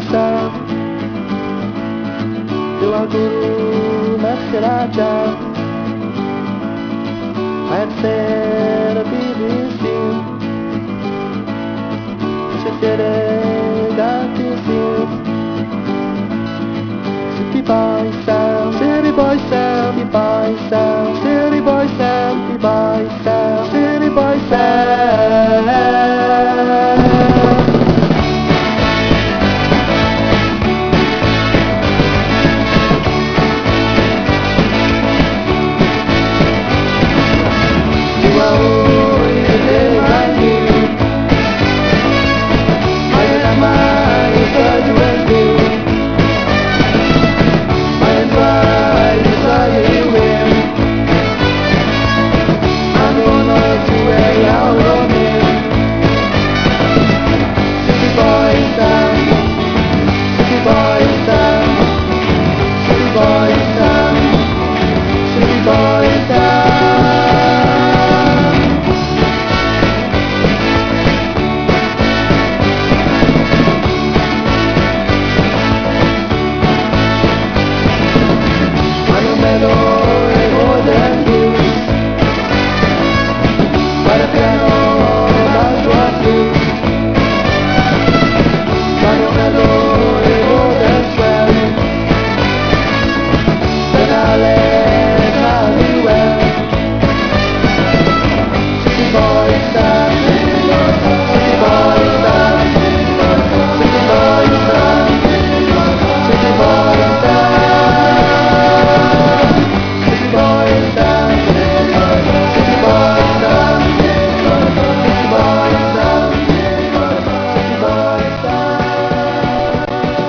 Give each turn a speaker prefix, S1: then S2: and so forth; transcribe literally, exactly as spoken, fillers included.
S1: myself. Do I go Maseraja? I'd say the B B C. Je fais les gâteaux. City boy sound, city boy sound, city boy sound.